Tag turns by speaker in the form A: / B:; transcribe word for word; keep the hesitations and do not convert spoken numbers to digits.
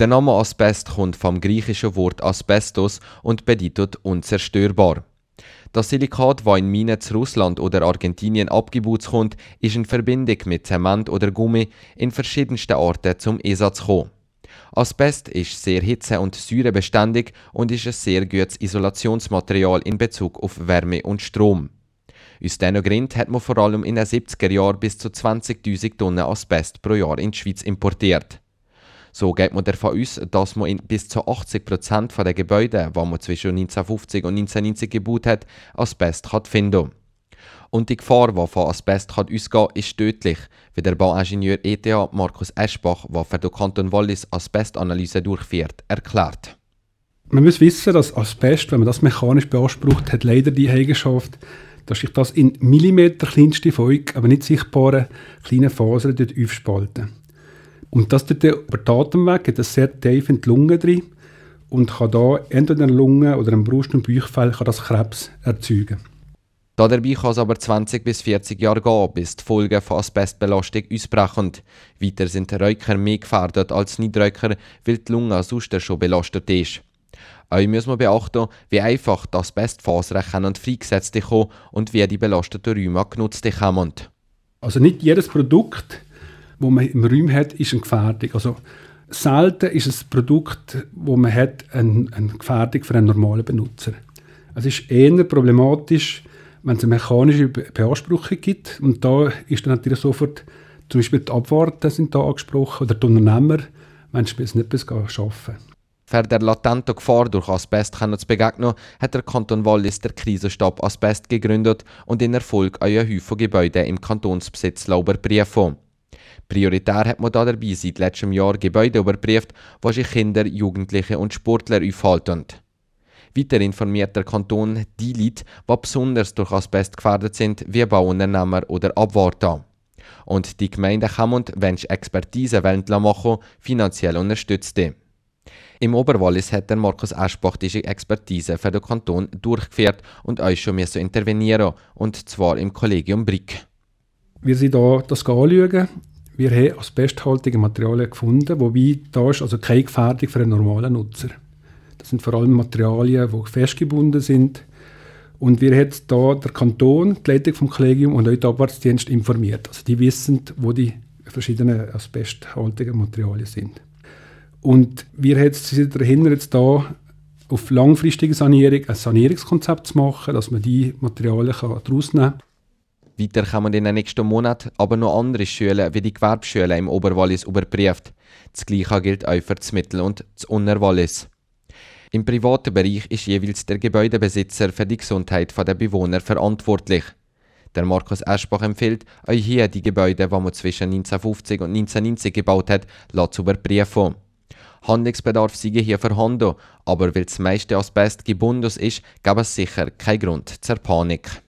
A: Der Name Asbest kommt vom griechischen Wort Asbestos und bedeutet unzerstörbar. Das Silikat, das in Minen zu Russland oder Argentinien abgebaut kommt, ist in Verbindung mit Zement oder Gummi in verschiedensten Arten zum Einsatz gekommen. Asbest ist sehr hitze- und säurebeständig und ist ein sehr gutes Isolationsmaterial in Bezug auf Wärme und Strom. Aus diesen Gründen hat man vor allem in den siebziger Jahren bis zu zwanzigtausend Tonnen Asbest pro Jahr in die Schweiz importiert. So geht man davon aus, dass man in bis zu achtzig Prozent der Gebäude, die man zwischen neunzehnhundertfünfzig und neunzehnhundertneunzig gebaut hat, Asbest kann finden. Und die Gefahr, die von Asbest kann ausgehen kann, ist tödlich, wie der Bauingenieur E T H Markus Eschbach, der für den Kanton Wallis Asbestanalyse durchführt, erklärt.
B: Man muss wissen, dass Asbest, wenn man das mechanisch beansprucht, hat leider die Eigenschaft, dass sich das in Millimeter kleinste Folge, aber nicht sichtbare kleine Fasern dort aufspalten. Und das tut über den Atemweg, geht das sehr tief in die Lunge drin und kann da entweder in der Lunge oder im Brust- und Bauchfell kann das Krebs erzeugen.
A: Dabei kann es aber zwanzig bis vierzig Jahre gehen, bis die Folgen von Asbestbelastung ausbrechen. Weiter sind Raucher mehr gefährdet als Nichtraucher, weil die Lunge sonst schon belastet ist. Auch muss man beachten, wie einfach die Asbestfasern und freigesetzt kommen und wie die belasteten Räume genutzt kommen.
B: Also nicht jedes Produkt, das man im Raum hat, ist eine Gefährdung. Also selten ist ein Produkt, das man hat, eine, eine Gefährdung für einen normalen Benutzer. Es ist eher problematisch, wenn es eine mechanische Beanspruchung gibt. Und da ist dann natürlich sofort zum Beispiel die Abwarte sind da angesprochen oder die Unternehmer, wenn sie nicht etwas arbeiten.
A: Für der latenten Gefahr durch Asbest zu begegnen, hat der Kanton Wallis der Krisenstab Asbest gegründet und in Erfolg einen Haufen Gebäude im Kantonsbesitz überprüfen. Prioritär hat man dabei seit letztem Jahr Gebäude überprüft, wo sich Kinder, Jugendliche und Sportler aufhalten. Weiter informiert der Kanton die Leute, die besonders durch Asbest gefährdet sind, wie Bauunternehmer oder Abwärter. Und die Gemeinden können, wenn sie Expertise machen wollen, finanziell unterstützen. Im Oberwallis hat der Markus Eschbach diese Expertise für den Kanton durchgeführt und euch schon intervenieren, und zwar im Kollegium Brick.
B: Wir sind hier das anschauen. Wir haben asbesthaltige Materialien gefunden, wobei da ist also keine Gefährdung für einen normalen Nutzer. Das sind vor allem Materialien, die festgebunden sind. Und wir haben hier der Kanton, die Leitung vom Kollegium und auch den Abwärtsdienst informiert. Also die wissen, wo die verschiedenen asbesthaltigen Materialien sind. Und wir sind dahinter jetzt da auf langfristige Sanierung ein Sanierungskonzept zu machen, dass man die Materialien daraus nehmen kann.
A: Weiter kann man in den nächsten Monaten aber noch andere Schulen wie die Gewerbeschulen im Oberwallis überprüft. Das Gleiche gilt auch für das Mittel- und das Unterwallis. Im privaten Bereich ist jeweils der Gebäudebesitzer für die Gesundheit der Bewohner verantwortlich. Der Markus Eschbach empfiehlt, auch hier die Gebäude, die man zwischen neunzehnhundertfünfzig und neunzehnhundertneunzig gebaut hat, zu überprüfen. Handlungsbedarf sei hier vorhanden, aber weil das meiste Asbest gebunden ist, gab es sicher keinen Grund zur Panik.